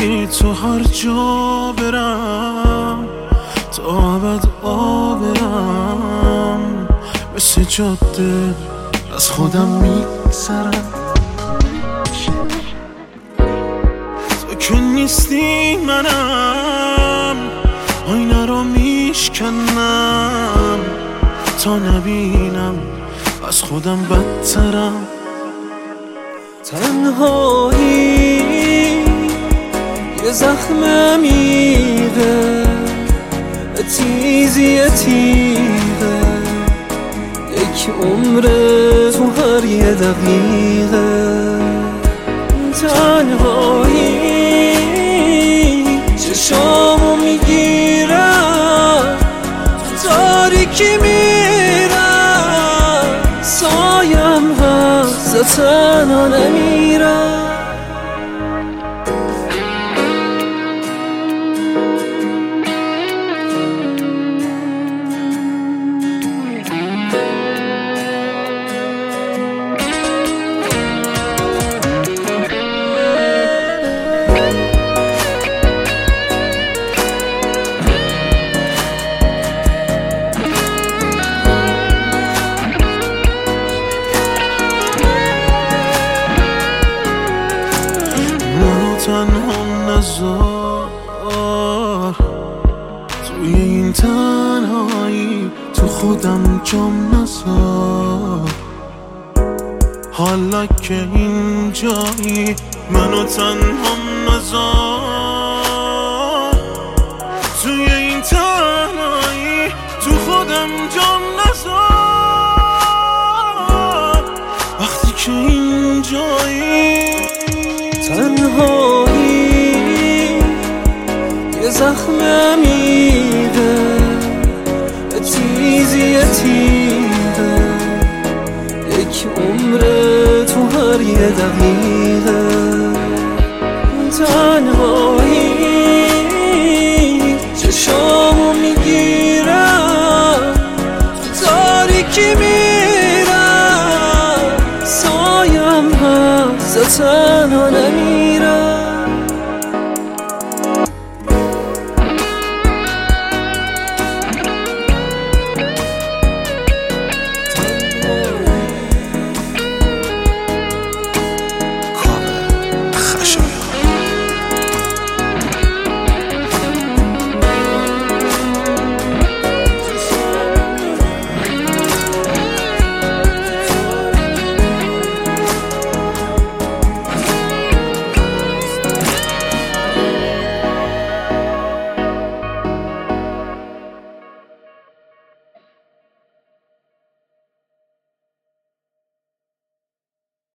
بی تو هر جا برم تا ابد آبرم، مثل جاده از خودم میگذرم. تو که نیستی منم آینه رو میشکنم تا نبینم از خودم بدترم. تنهایی یه زخم عمیقه، تیزی تیغه، یک عمر تو هر یه دقیقه. تنهایی چشامو میگیرم، تو تاریکی میرم، سایم هست تنها نمیرم. تنها نذار توی این تنهایی، تو خودم جام نذار. حالا که اینجایی منو تنها نذار، توی این تنهایی تو خودم جام نذار. وقتی که اینجایی تنهایی یه زخم عمیقه، تیزی تیغه، یک عمر تو هر یه دقیقه.